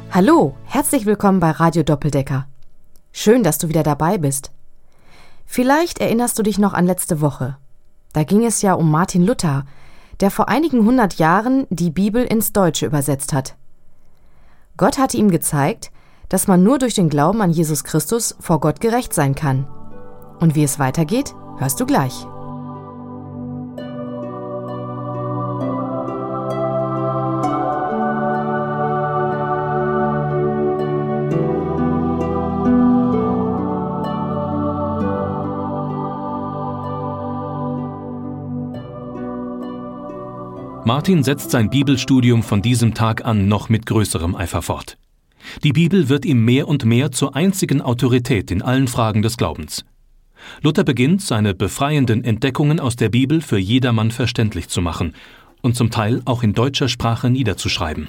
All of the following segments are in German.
Hallo, herzlich willkommen bei Radio Doppeldecker. Schön, dass du wieder dabei bist. Vielleicht erinnerst du dich noch an letzte Woche. Da ging es ja um Martin Luther, der vor einigen 100 Jahren die Bibel ins Deutsche übersetzt hat. Gott hatte ihm gezeigt, dass man nur durch den Glauben an Jesus Christus vor Gott gerecht sein kann. Und wie es weitergeht, hörst du gleich. Martin setzt sein Bibelstudium von diesem Tag an noch mit größerem Eifer fort. Die Bibel wird ihm mehr und mehr zur einzigen Autorität in allen Fragen des Glaubens. Luther beginnt, seine befreienden Entdeckungen aus der Bibel für jedermann verständlich zu machen und zum Teil auch in deutscher Sprache niederzuschreiben.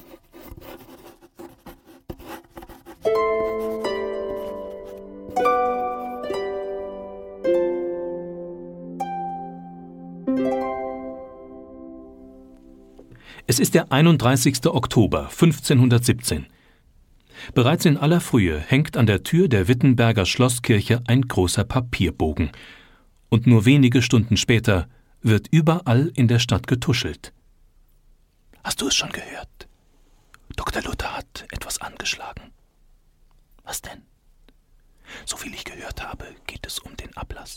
Es ist der 31. Oktober 1517. Bereits in aller Frühe hängt an der Tür der Wittenberger Schlosskirche ein großer Papierbogen. Und nur wenige Stunden später wird überall in der Stadt getuschelt. Hast du es schon gehört? Dr. Luther hat etwas angeschlagen. Was denn? Soviel ich gehört habe, geht es um den Ablass.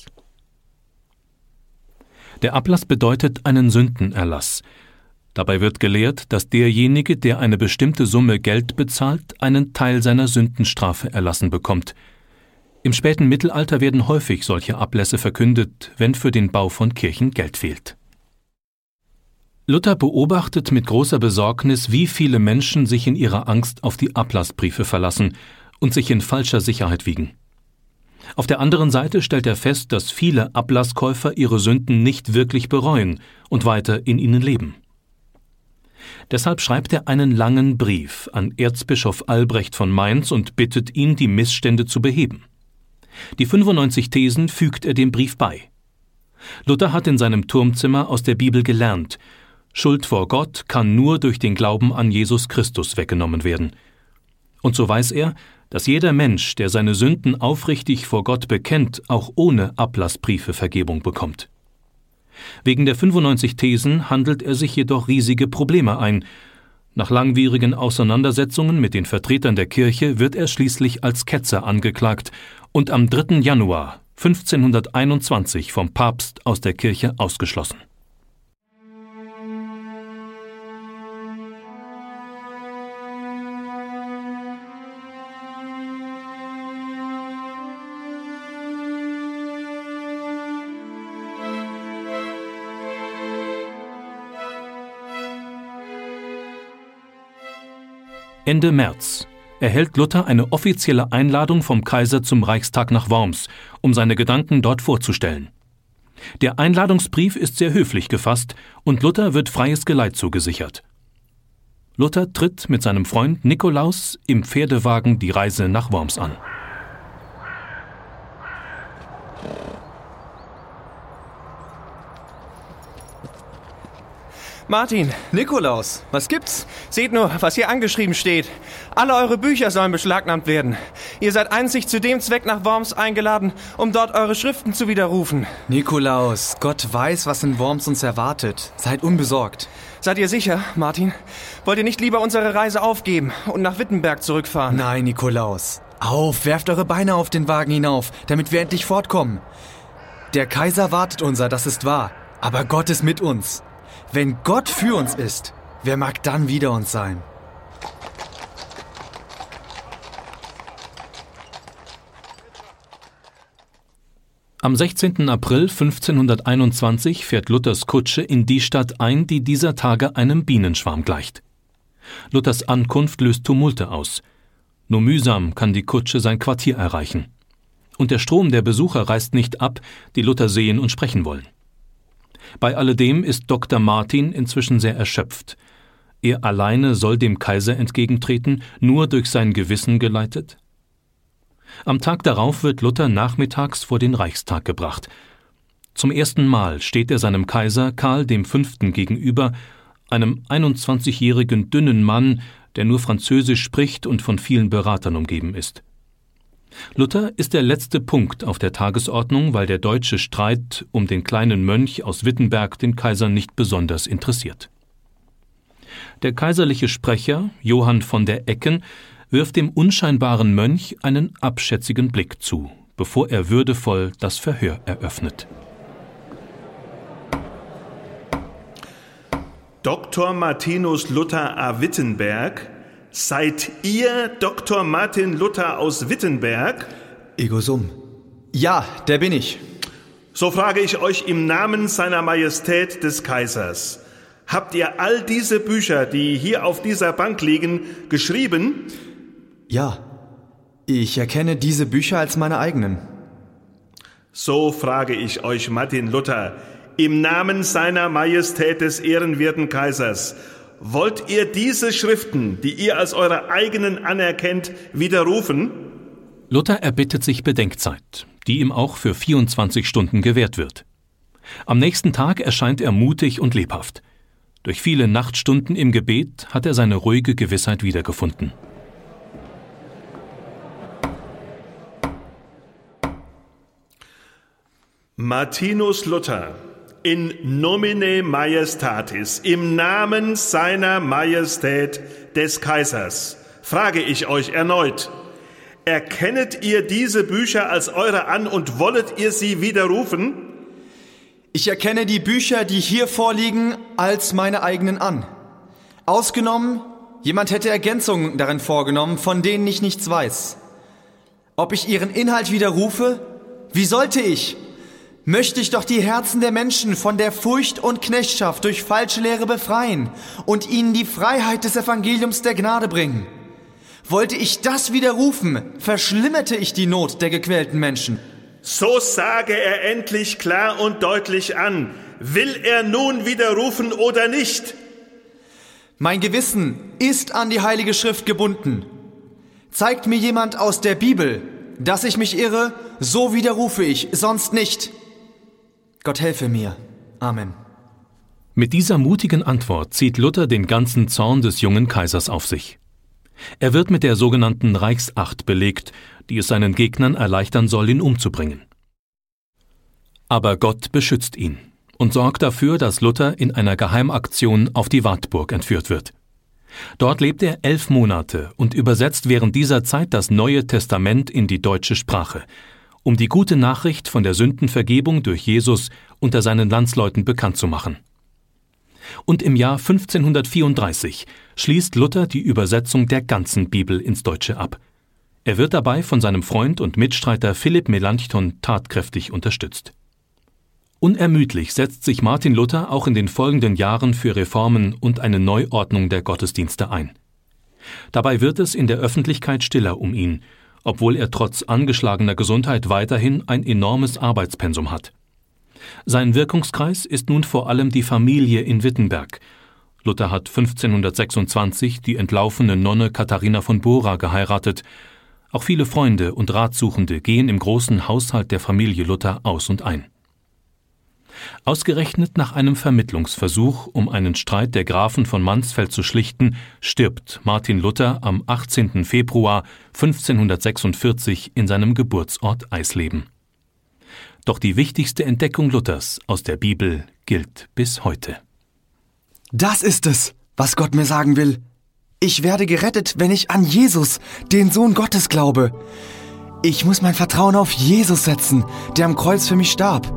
Der Ablass bedeutet einen Sündenerlass. Dabei wird gelehrt, dass derjenige, der eine bestimmte Summe Geld bezahlt, einen Teil seiner Sündenstrafe erlassen bekommt. Im späten Mittelalter werden häufig solche Ablässe verkündet, wenn für den Bau von Kirchen Geld fehlt. Luther beobachtet mit großer Besorgnis, wie viele Menschen sich in ihrer Angst auf die Ablassbriefe verlassen und sich in falscher Sicherheit wiegen. Auf der anderen Seite stellt er fest, dass viele Ablasskäufer ihre Sünden nicht wirklich bereuen und weiter in ihnen leben. Deshalb schreibt er einen langen Brief an Erzbischof Albrecht von Mainz und bittet ihn, die Missstände zu beheben. Die 95 Thesen fügt er dem Brief bei. Luther hat in seinem Turmzimmer aus der Bibel gelernt: Schuld vor Gott kann nur durch den Glauben an Jesus Christus weggenommen werden. Und so weiß er, dass jeder Mensch, der seine Sünden aufrichtig vor Gott bekennt, auch ohne Ablassbriefe Vergebung bekommt. Wegen der 95 Thesen handelt er sich jedoch riesige Probleme ein. Nach langwierigen Auseinandersetzungen mit den Vertretern der Kirche wird er schließlich als Ketzer angeklagt und am 3. Januar 1521 vom Papst aus der Kirche ausgeschlossen. Ende März erhält Luther eine offizielle Einladung vom Kaiser zum Reichstag nach Worms, um seine Gedanken dort vorzustellen. Der Einladungsbrief ist sehr höflich gefasst und Luther wird freies Geleit zugesichert. Luther tritt mit seinem Freund Nikolaus im Pferdewagen die Reise nach Worms an. Martin, Nikolaus, was gibt's? Seht nur, was hier angeschrieben steht. Alle eure Bücher sollen beschlagnahmt werden. Ihr seid einzig zu dem Zweck nach Worms eingeladen, um dort eure Schriften zu widerrufen. Nikolaus, Gott weiß, was in Worms uns erwartet. Seid unbesorgt. Seid ihr sicher, Martin? Wollt ihr nicht lieber unsere Reise aufgeben und nach Wittenberg zurückfahren? Nein, Nikolaus. Auf, werft eure Beine auf den Wagen hinauf, damit wir endlich fortkommen. Der Kaiser wartet unser, das ist wahr. Aber Gott ist mit uns. Wenn Gott für uns ist, wer mag dann wider uns sein? Am 16. April 1521 fährt Luthers Kutsche in die Stadt ein, die dieser Tage einem Bienenschwarm gleicht. Luthers Ankunft löst Tumulte aus. Nur mühsam kann die Kutsche sein Quartier erreichen. Und der Strom der Besucher reißt nicht ab, die Luther sehen und sprechen wollen. Bei alledem ist Dr. Martin inzwischen sehr erschöpft. Er alleine soll dem Kaiser entgegentreten, nur durch sein Gewissen geleitet? Am Tag darauf wird Luther nachmittags vor den Reichstag gebracht. Zum ersten Mal steht er seinem Kaiser Karl V. gegenüber, einem 21-jährigen dünnen Mann, der nur Französisch spricht und von vielen Beratern umgeben ist. Luther ist der letzte Punkt auf der Tagesordnung, weil der deutsche Streit um den kleinen Mönch aus Wittenberg den Kaiser nicht besonders interessiert. Der kaiserliche Sprecher, Johann von der Ecken, wirft dem unscheinbaren Mönch einen abschätzigen Blick zu, bevor er würdevoll das Verhör eröffnet. Dr. Martinus Luther a Wittenberg, seid ihr Dr. Martin Luther aus Wittenberg? Ego sum. Ja, der bin ich. So frage ich euch im Namen seiner Majestät des Kaisers. Habt ihr all diese Bücher, die hier auf dieser Bank liegen, geschrieben? Ja, ich erkenne diese Bücher als meine eigenen. So frage ich euch, Martin Luther, im Namen seiner Majestät des ehrenwerten Kaisers, wollt ihr diese Schriften, die ihr als eure eigenen anerkennt, widerrufen? Luther erbittet sich Bedenkzeit, die ihm auch für 24 Stunden gewährt wird. Am nächsten Tag erscheint er mutig und lebhaft. Durch viele Nachtstunden im Gebet hat er seine ruhige Gewissheit wiedergefunden. Martinus Luther, in nomine majestatis, im Namen seiner Majestät des Kaisers, frage ich euch erneut, erkennet ihr diese Bücher als eure an und wollet ihr sie widerrufen? Ich erkenne die Bücher, die hier vorliegen, als meine eigenen an. Ausgenommen, jemand hätte Ergänzungen darin vorgenommen, von denen ich nichts weiß. Ob ich ihren Inhalt widerrufe? Wie sollte ich? Möchte ich doch die Herzen der Menschen von der Furcht und Knechtschaft durch falsche Lehre befreien und ihnen die Freiheit des Evangeliums der Gnade bringen. Wollte ich das widerrufen, verschlimmerte ich die Not der gequälten Menschen. So sage er endlich klar und deutlich an. Will er nun widerrufen oder nicht? Mein Gewissen ist an die Heilige Schrift gebunden. Zeigt mir jemand aus der Bibel, dass ich mich irre, so widerrufe ich, sonst nicht. Gott helfe mir. Amen. Mit dieser mutigen Antwort zieht Luther den ganzen Zorn des jungen Kaisers auf sich. Er wird mit der sogenannten Reichsacht belegt, die es seinen Gegnern erleichtern soll, ihn umzubringen. Aber Gott beschützt ihn und sorgt dafür, dass Luther in einer Geheimaktion auf die Wartburg entführt wird. Dort lebt er 11 Monate und übersetzt während dieser Zeit das Neue Testament in die deutsche Sprache, um die gute Nachricht von der Sündenvergebung durch Jesus unter seinen Landsleuten bekannt zu machen. Und im Jahr 1534 schließt Luther die Übersetzung der ganzen Bibel ins Deutsche ab. Er wird dabei von seinem Freund und Mitstreiter Philipp Melanchthon tatkräftig unterstützt. Unermüdlich setzt sich Martin Luther auch in den folgenden Jahren für Reformen und eine Neuordnung der Gottesdienste ein. Dabei wird es in der Öffentlichkeit stiller um ihn, obwohl er trotz angeschlagener Gesundheit weiterhin ein enormes Arbeitspensum hat. Sein Wirkungskreis ist nun vor allem die Familie in Wittenberg. Luther hat 1526 die entlaufene Nonne Katharina von Bora geheiratet. Auch viele Freunde und Ratsuchende gehen im großen Haushalt der Familie Luther aus und ein. Ausgerechnet nach einem Vermittlungsversuch, um einen Streit der Grafen von Mansfeld zu schlichten, stirbt Martin Luther am 18. Februar 1546 in seinem Geburtsort Eisleben. Doch die wichtigste Entdeckung Luthers aus der Bibel gilt bis heute. Das ist es, was Gott mir sagen will. Ich werde gerettet, wenn ich an Jesus, den Sohn Gottes, glaube. Ich muss mein Vertrauen auf Jesus setzen, der am Kreuz für mich starb.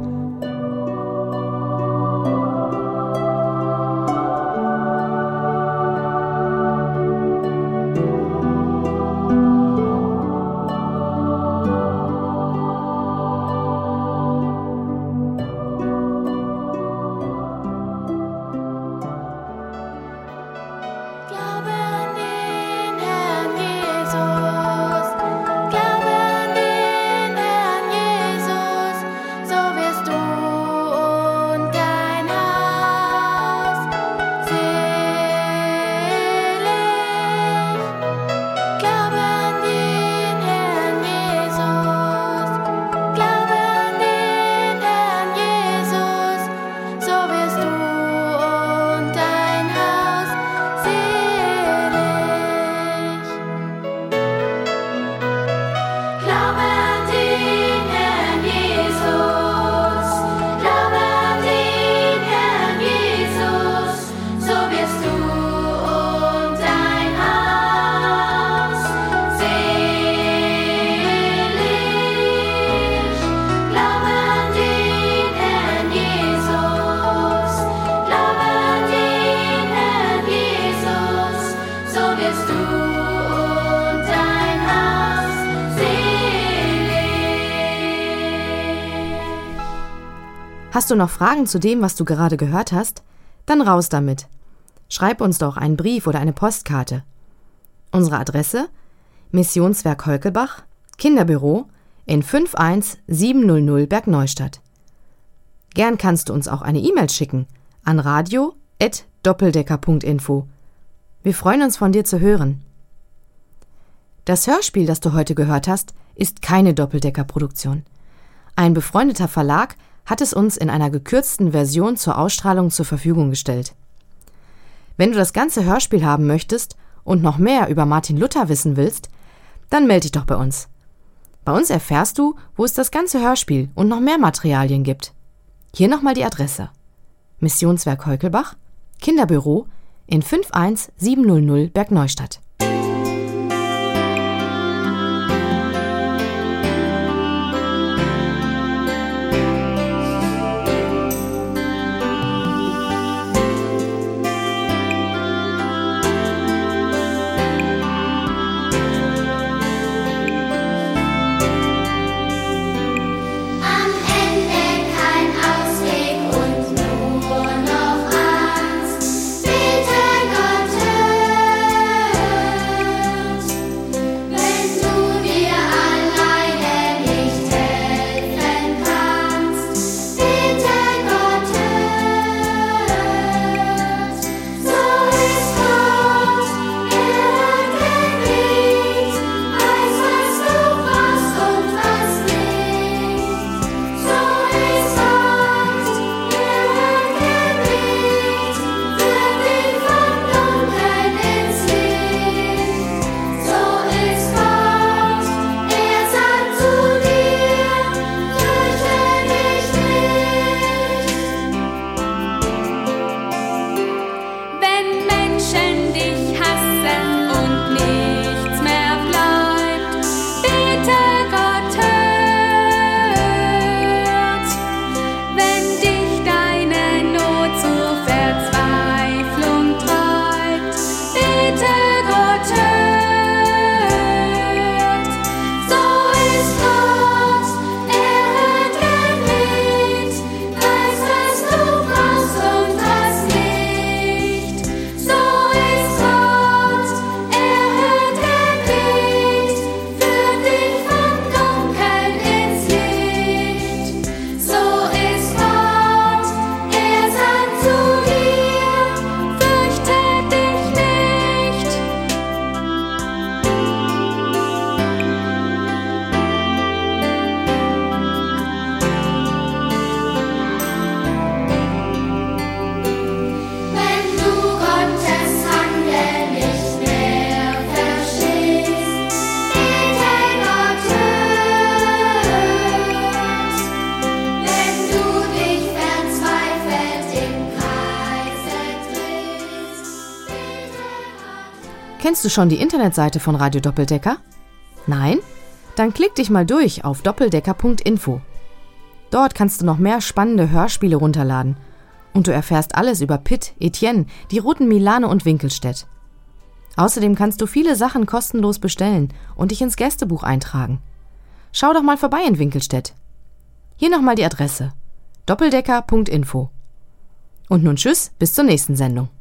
So wirst Hast du noch Fragen zu dem, was du gerade gehört hast? Dann raus damit. Schreib uns doch einen Brief oder eine Postkarte. Unsere Adresse: Missionswerk Heukelbach, Kinderbüro in 51700 Bergneustadt. Gern kannst du uns auch eine E-Mail schicken an radio@doppeldecker.info. Wir freuen uns, von dir zu hören. Das Hörspiel, das du heute gehört hast, ist keine Doppeldecker-Produktion. Ein befreundeter Verlag hat es uns in einer gekürzten Version zur Ausstrahlung zur Verfügung gestellt. Wenn du das ganze Hörspiel haben möchtest und noch mehr über Martin Luther wissen willst, dann melde dich doch bei uns. Bei uns erfährst du, wo es das ganze Hörspiel und noch mehr Materialien gibt. Hier nochmal die Adresse: Missionswerk Heukelbach, Kinderbüro in 51700 Bergneustadt. Kennst du schon die Internetseite von Radio Doppeldecker? Nein? Dann klick dich mal durch auf doppeldecker.info. Dort kannst du noch mehr spannende Hörspiele runterladen. Und du erfährst alles über Pitt, Etienne, die Routen Milane und Winkelstedt. Außerdem kannst du viele Sachen kostenlos bestellen und dich ins Gästebuch eintragen. Schau doch mal vorbei in Winkelstedt. Hier nochmal die Adresse: doppeldecker.info. Und nun tschüss, bis zur nächsten Sendung.